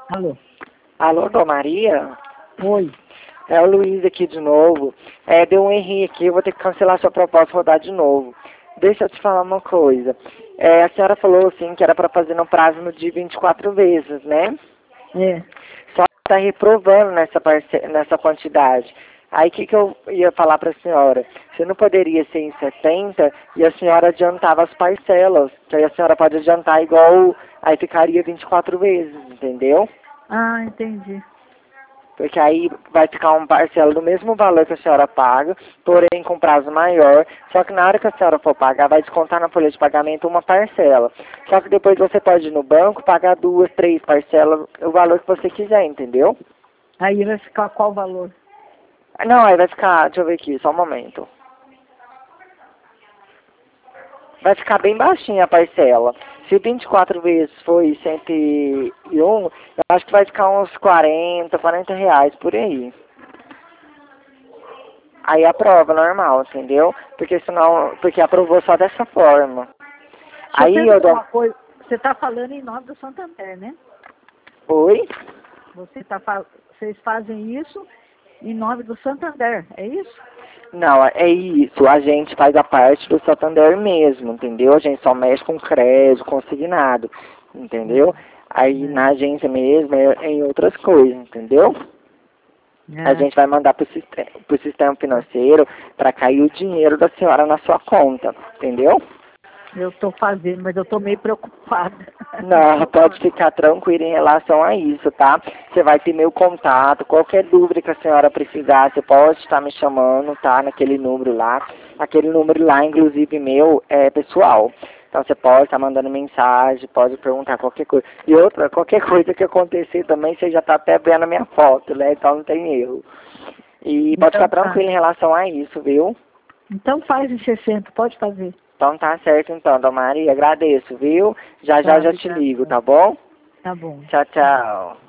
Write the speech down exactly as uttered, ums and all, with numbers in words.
Alô? Alô, Dona Maria? Oi. É o Luiz aqui de novo. É, deu um erro aqui, eu vou ter que cancelar sua proposta e rodar de novo. Deixa eu te falar uma coisa. É, a senhora falou assim que era para fazer no prazo no dia vinte e quatro vezes, né? É. Só que está reprovando nessa, parce... nessa quantidade. Aí o que, que eu ia falar para a senhora? Você não poderia ser em setenta e a senhora adiantava as parcelas, que aí a senhora pode adiantar igual, aí ficaria vinte e quatro vezes, entendeu? Ah, entendi. Porque aí vai ficar uma parcela do mesmo valor que a senhora paga, porém com prazo maior. Só que na hora que a senhora for pagar, vai descontar na folha de pagamento uma parcela. Só que depois você pode ir no banco, pagar duas, três parcelas, o valor que você quiser, entendeu? Aí vai ficar qual valor? Não, aí vai ficar, deixa eu ver aqui, só um momento. Vai ficar bem baixinha a parcela. Se vinte e quatro vezes foi cento e um, eu acho que vai ficar uns quarenta, quarenta reais por aí. Aí aprova normal, entendeu? Porque senão, porque aprovou só dessa forma. Deixa eu Aí eu perguntar dou... uma coisa. Você está falando em nome do Santander, né? Oi? Você tá fa... Vocês fazem isso em nome do Santander, é isso? Não, é isso. A gente faz a parte do Santander mesmo, entendeu? A gente só mexe com crédito, consignado, entendeu? Aí na agência mesmo é em outras coisas, entendeu? A É. gente vai mandar para o sistema, pro sistema financeiro para cair o dinheiro da senhora na sua conta, entendeu? Eu estou fazendo, mas eu estou meio preocupada. Não, pode ficar tranquila em relação a isso, tá? Você vai ter meu contato, qualquer dúvida que a senhora precisar, você pode estar me chamando, tá? Naquele número lá. Aquele número lá, inclusive meu, é pessoal. Então você pode estar mandando mensagem, pode perguntar qualquer coisa. E outra, qualquer coisa que acontecer também, você já está até vendo a minha foto, né? Então não tem erro. E pode Então ficar tá. tranquilo em relação a isso, viu? Então faz em sessenta, pode fazer. Então tá certo então, Dona Maria, agradeço, viu? Já já Tá, já te obrigada. ligo, tá bom? Tá bom. Tchau, tchau.